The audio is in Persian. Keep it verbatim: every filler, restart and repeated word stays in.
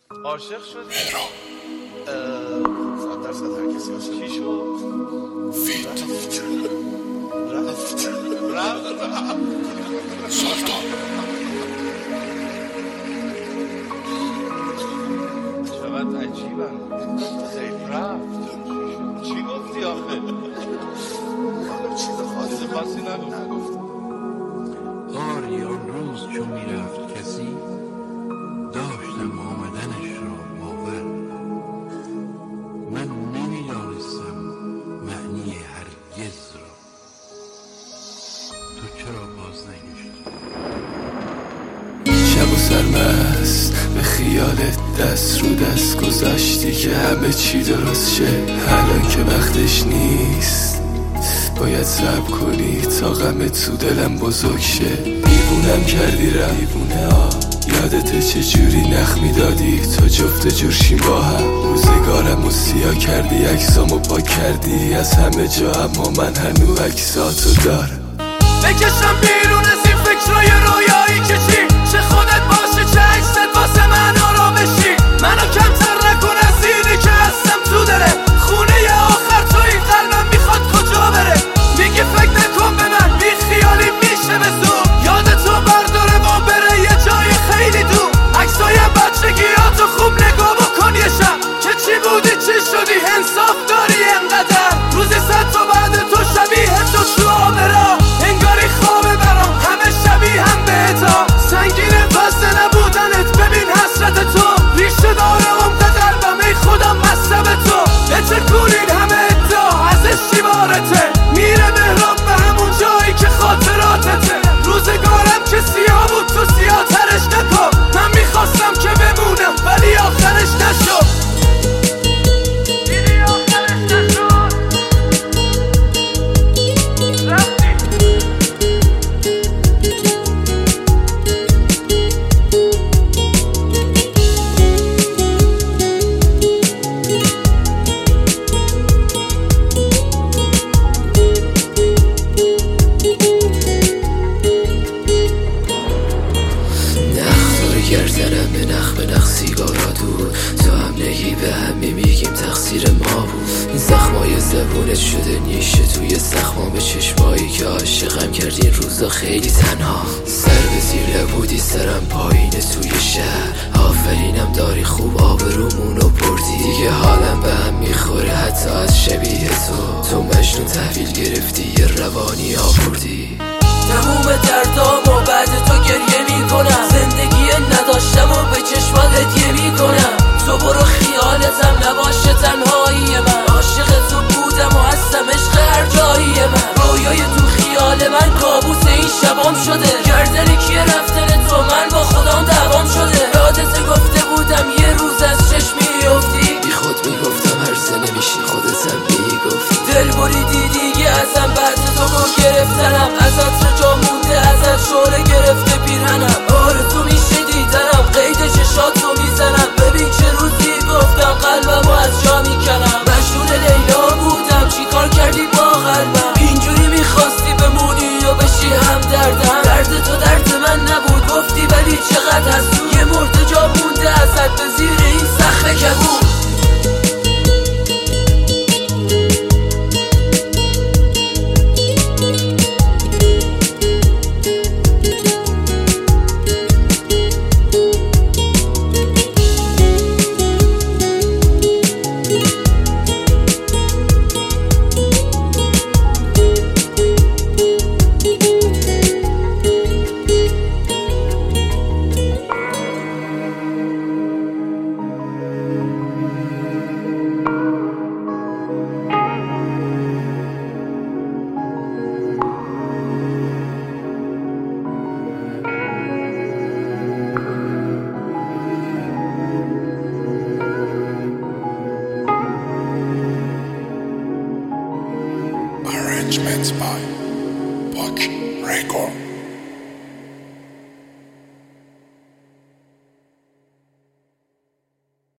عاشق شدی؟ صد درصد هر کسی عاشق چی شد؟ فیت رفت رفت سلطان چقدر عجیبم. خیلی رفت. چی گفتی آخه؟ چیز خاصی چیز خاصی نگفت. آری آن روز چون میرفت کسی داشتم آمدنش را باور. من نمیدانستم معنی هرگز را. تو چرا باز نگشت؟ شب و سرمست به خیالت دست رو دست گذاشتی که همه چی درست شه. الان که وقتش نیست، باید صبر کنی تا غم تو دلم بزرگ شه. دیوونم کردی را دیوونه ها، یادت چجوری نخ میدادی تا جفت جورشیم با هم. روزگارم و سیاه کردی، عکسامو پاک کردی از همه جا، اما من هنو عکساتو دارم. بکشم بیرون از این فکرای رویایی که چی چه خودت باشه چه عکست واسه من آرامشی. منو کمتر نکن از اینی که هستم تو دله خونه ی آخر توی قلبم میخواد کجا بره. میگی فکر نکن به من بی خیالی میشه به زور، یاد تو برداره و بره یه جای خیلی دور. عکسای بچگیاتو خوب نگاه بکن یه شب که چی بودی چی شدی، انصاف داری انقدر روزی صد تا بعد تو شبیه تو تو آبرا. انگاری خوابه برام همه شبیه هم بهتا، سنگینه واسه نبودنت ببین حسرت تو. ریشه داره عمق قلبم ای خدا مصب تو، بتکونین همه ادعا ازش شیوارته. میره مهراب به همون جایی که خاطراتته. روزگارم که سیاه بود تو سیاه ترش نکن. من میخواستم که بمونم ولی آخرش نشد. گردنم به نخ به نخ سیگارا دور، تو هم نگی به هم میگیم تقصیر ما بود. این زخمای زبونت شده نیشه توی زخما به چشمایی که عاشقم کردی. این روزا خیلی تنها سر به زیر بودی سرم پایینه توی شهر. آفرینم داری خوب آبرومونو بردی، دیگه حالم به هم میخوره حتی از شبیه تو. تو مجنون تحویل گرفتی یه روانی آوردی. تموم دردامو بعد تو گریه میکنم، زندگی نداشتم و به چشمات هدیه میکنم. تو برو خیالتم نباشه تنهایی من، عاشق تو بودم و هستم عشق هر جایی من. رویای تو خیال من کابوس این شبام شده، گردن کیه رفتن تو من با خودم دوام شده. یادت گفته بودم یه روز از چشم میافتی، بی خود میگفتم هر سه نمیشی خودتم میگفتی. دل بریدی دیگه ازم بعد تو گو گرفتنم، ازت رجا مونده ازت شوره گرفته پیرهنم. آرزو میشه دیدنم قید چشاتو میزنم، ببین چه روزی گفتم قلبمو از جا میکنم. مجنون لیلا بودم چیکار کردی با قلبم، اینجوری میخواستی بمونی یا بشی هم دردم. درد تو درد من نبود گفتی ولی چقدر حسود، یه مرده جا مونده ازت به زیر این سقف کبود. Arrangements by Buck Record.